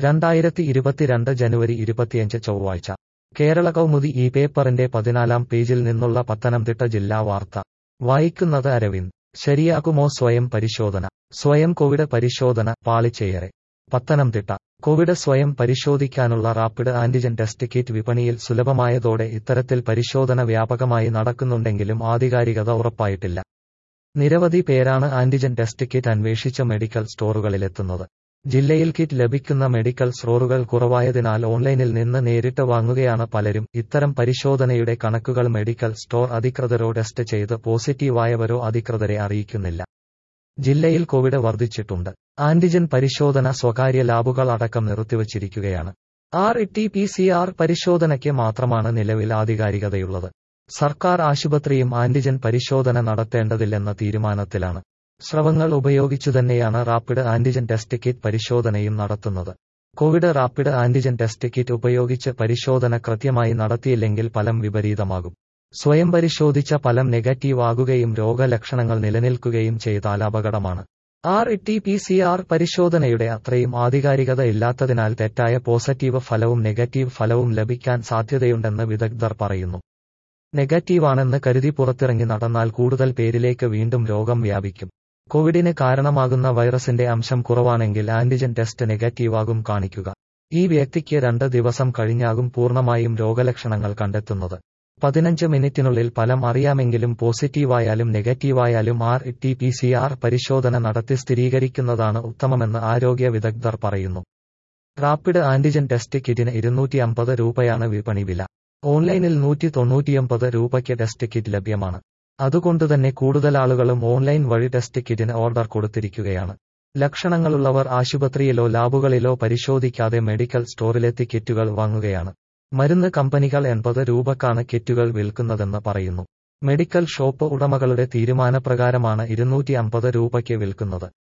2022 ജനുവരി 25 ചൊവ്വാഴ്ച കേരള കൗമുദി ഈ പേപ്പറിന്റെ 14-ാം പേജിൽ നിന്നുള്ള പത്തനംതിട്ട ജില്ലാ വാർത്ത വായിക്കുന്നത് അരവിന്ദ്. ശരിയാകുമോ സ്വയം പരിശോധന? സ്വയം കോവിഡ് പരിശോധന പാളിച്ചയേറെ. പത്തനംതിട്ട കോവിഡ് സ്വയം പരിശോധിക്കാനുള്ള റാപ്പിഡ് ആന്റിജൻ ടെസ്റ്റ് കിറ്റ് വിപണിയിൽ സുലഭമായതോടെ ഇത്തരത്തിൽ പരിശോധന വ്യാപകമായി നടക്കുന്നുണ്ടെങ്കിലും ആധികാരികത ഉറപ്പായിട്ടില്ല. നിരവധി പേരാണ് ആന്റിജൻ ടെസ്റ്റ് കിറ്റ് അന്വേഷിച്ച് മെഡിക്കൽ സ്റ്റോറുകളിലെത്തുന്നത്. ജില്ലയിൽ കിറ്റ് ലഭിക്കുന്ന മെഡിക്കൽ സ്റ്റോറുകൾ കുറവായതിനാൽ ഓൺലൈനിൽ നിന്ന് നേരിട്ട് വാങ്ങുകയാണ് പലരും. ഇത്തരം പരിശോധനയുടെ കണക്കുകൾ മെഡിക്കൽ സ്റ്റോർ അധികൃതരോ ടെസ്റ്റ് ചെയ്ത് പോസിറ്റീവായവരോ അധികൃതരെ അറിയിക്കുന്നില്ല. ജില്ലയിൽ കോവിഡ് വർദ്ധിച്ചിട്ടുണ്ട്. ആന്റിജൻ പരിശോധന സ്വകാര്യ ലാബുകൾ അടക്കം നിർത്തിവച്ചിരിക്കുകയാണ്. RT-PCR പരിശോധനയ്ക്ക് മാത്രമാണ് നിലവിൽ ആധികാരികതയുള്ളത്. സർക്കാർ ആശുപത്രിയും ആന്റിജൻ പരിശോധന നടത്തേണ്ടതില്ലെന്ന തീരുമാനത്തിലാണ്. സ്രവങ്ങൾ ഉപയോഗിച്ചുതന്നെയാണ് റാപ്പിഡ് ആന്റിജൻ ടെസ്റ്റ് കിറ്റ് പരിശോധനയും നടത്തുന്നത്. Covid rapid antigen test kit ഉപയോഗിച്ച് പരിശോധന കൃത്യമായി നടത്തിയില്ലെങ്കിൽ ഫലം വിപരീതമാകും. സ്വയം പരിശോധിച്ച ഫലം നെഗറ്റീവ് ആകുകയും രോഗലക്ഷണങ്ങൾ നിലനിൽക്കുകയും ചെയ്താൽ അപകടമാണ്. RT-PCR പരിശോധനയുടെ അത്രയും ആധികാരികത ഇല്ലാത്തതിനാൽ തെറ്റായ പോസിറ്റീവ് ഫലവും നെഗറ്റീവ് ഫലവും ലഭിക്കാൻ സാധ്യതയുണ്ടെന്ന് വിദഗ്ധർ പറയുന്നു. നെഗറ്റീവാണെന്ന് കരുതി പുറത്തിറങ്ങി നടന്നാൽ കൂടുതൽ പേരിലേക്ക് വീണ്ടും രോഗം വ്യാപിക്കും. കോവിഡിന് കാരണമാകുന്ന വൈറസിന്റെ അംശം കുറവാണെങ്കിൽ ആന്റിജൻ ടെസ്റ്റ് നെഗറ്റീവാകും കാണിക്കുക. ഈ വ്യക്തിക്ക് 2 ദിവസം കഴിഞ്ഞാകും പൂർണ്ണമായും രോഗലക്ഷണങ്ങൾ കണ്ടെത്തുന്നത്. 15 മിനിറ്റിനുള്ളിൽ ഫലം അറിയാമെങ്കിലും പോസിറ്റീവായാലും നെഗറ്റീവായാലും RT-PCR പരിശോധന നടത്തി സ്ഥിരീകരിക്കുന്നതാണ് ഉത്തമമെന്ന് ആരോഗ്യ വിദഗ്ധർ പറയുന്നു. റാപ്പിഡ് ആന്റിജൻ ടെസ്റ്റ് കിറ്റിന് 250 രൂപയാണ് വിപണി വില. ഓൺലൈനിൽ 199 രൂപയ്ക്ക് ടെസ്റ്റ് കിറ്റ് ലഭ്യമാണ്. അതുകൊണ്ടുതന്നെ കൂടുതൽ ആളുകളും ഓൺലൈൻ വഴി ടെസ്റ്റ് കിറ്റിന് ഓർഡർ കൊടുത്തിരിക്കുകയാണ്. ലക്ഷണങ്ങളുള്ളവർ ആശുപത്രിയിലോ ലാബുകളിലോ പരിശോധിക്കാതെ മെഡിക്കൽ സ്റ്റോറിലെത്തി കിറ്റുകൾ വാങ്ങുകയാണ്. മരുന്ന് കമ്പനികൾ 80 രൂപക്കാണ് കിറ്റുകൾ വിൽക്കുന്നതെന്ന് പറയുന്നു. മെഡിക്കൽ ഷോപ്പ് ഉടമകളുടെ തീരുമാനപ്രകാരമാണ് 250 രൂപയ്ക്ക് വിൽക്കുന്നത്.